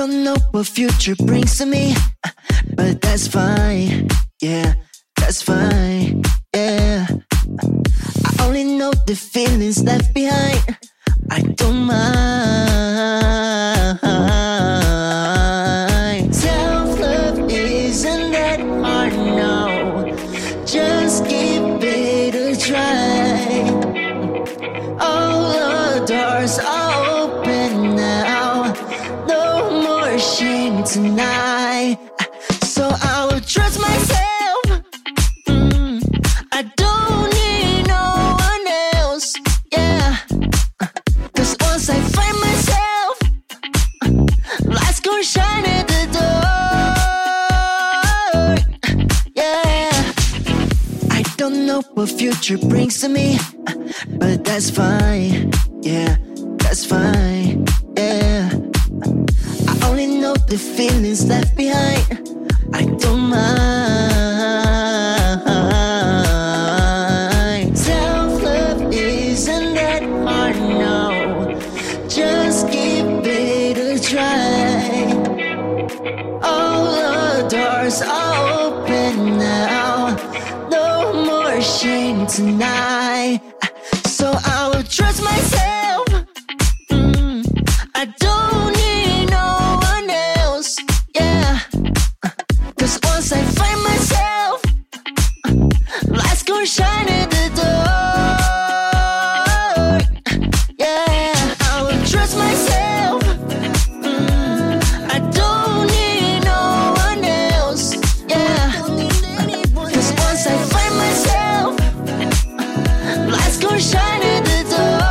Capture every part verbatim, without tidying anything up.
don't know what future brings to me, but that's fine, yeah, that's fine, yeah. I only know the feelings left behind. I don't mind. Self-love isn't that hard, no. Just give it a try. All the doors are open now. No more shame tonight. So I will trust myself. mm, I don't need no one else, yeah. Cause once I find myself, lights gonna shine at the door, yeah. I don't know what future brings to me, but that's fine, yeah, that's fine, yeah. I only know the feelings left behind. I don't mind. Self-love isn't that hard, no. Just give it a try. All the doors are open now. No more shame tonight. So I will trust myself. mm, I don't need no one else, yeah. Cause once I find myself, lights gonna shine at the door, yeah. I will trust myself. mm, I don't need no one else, yeah. Cause once I find myself, lights gonna shine at the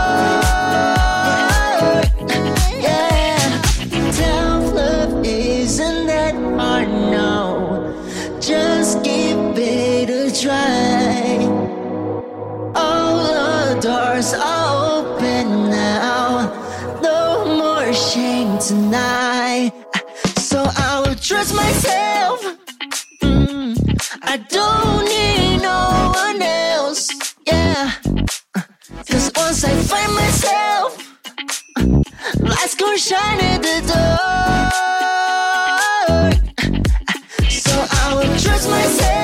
door, yeah. Self-love isn't that hard, no. Just give it a try. All the doors are open now. No more shame tonight. So I will trust myself. mm, I don't need no one else, yeah. Cause once I find myself, lights gonna shine at the door. So I will trust myself.